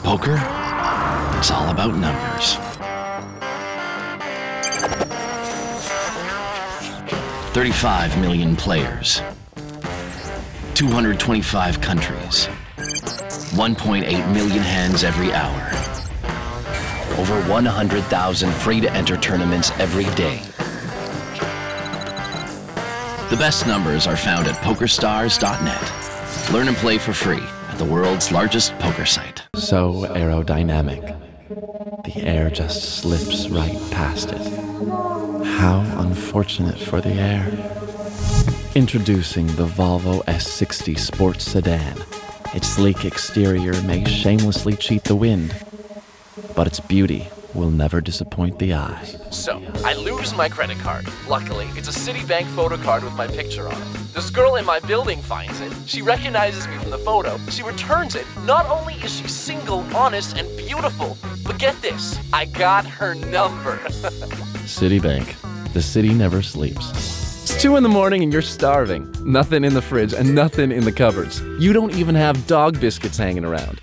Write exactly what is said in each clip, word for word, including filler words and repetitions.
Poker, it's all about numbers. thirty-five million players, two hundred twenty-five countries, one point eight million hands every hour, over one hundred thousand free-to-enter tournaments every day. The best numbers are found at poker stars dot net. Learn and play for free at the world's largest poker site. So aerodynamic. The air just slips right past it. How unfortunate for the air. Introducing the Volvo S sixty sports sedan. Its sleek exterior may shamelessly cheat the wind, but its beauty will never disappoint the eye. So, I lose my credit card. Luckily, it's a Citibank photo card with my picture on it. This girl in my building finds it. She recognizes me from the photo. She returns it. Not only is she single, honest, and beautiful, but get this, I got her number. Citibank. The city never sleeps. It's two in the morning and you're starving. Nothing in the fridge and nothing in the cupboards. You don't even have dog biscuits hanging around.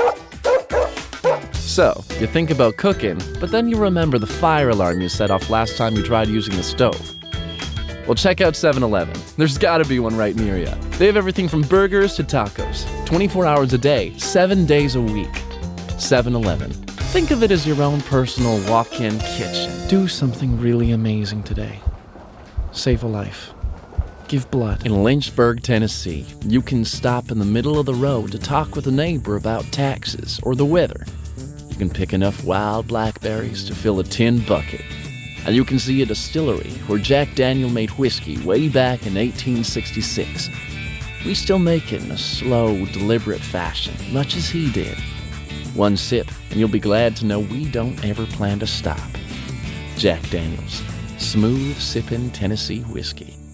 So, you think about cooking, but then you remember the fire alarm you set off last time you tried using the stove. Well, check out seven eleven. There's gotta be one right near you. They have everything from burgers to tacos. twenty-four hours a day, seven days a week. seven eleven. Think of it as your own personal walk-in kitchen. Do something really amazing today. Save a life. Give blood. In Lynchburg, Tennessee, you can stop in the middle of the road to talk with a neighbor about taxes or the weather. You can pick enough wild blackberries to fill a tin bucket. And you can see a distillery where Jack Daniel made whiskey way back in eighteen sixty-six. We still make it in a slow, deliberate fashion, much as he did. One sip, and you'll be glad to know we don't ever plan to stop. Jack Daniel's, smooth sipping Tennessee whiskey.